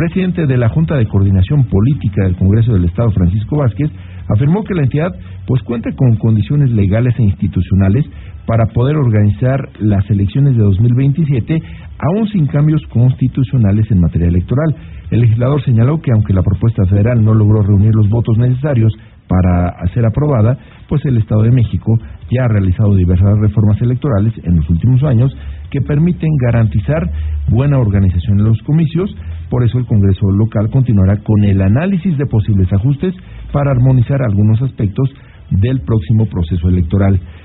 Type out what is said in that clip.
presidente de la Junta de Coordinación Política del Congreso del Estado, Francisco Vázquez, afirmó que la entidad pues cuenta con condiciones legales e institucionales para poder organizar las elecciones de 2027, aún sin cambios constitucionales en materia electoral. El legislador señaló que aunque la propuesta federal no logró reunir los votos necesarios para ser aprobada, pues el Estado de México ya ha realizado diversas reformas electorales en los últimos años que permiten garantizar buena organización en los comicios. Por eso el Congreso local continuará con el análisis de posibles ajustes para armonizar algunos aspectos del próximo proceso electoral.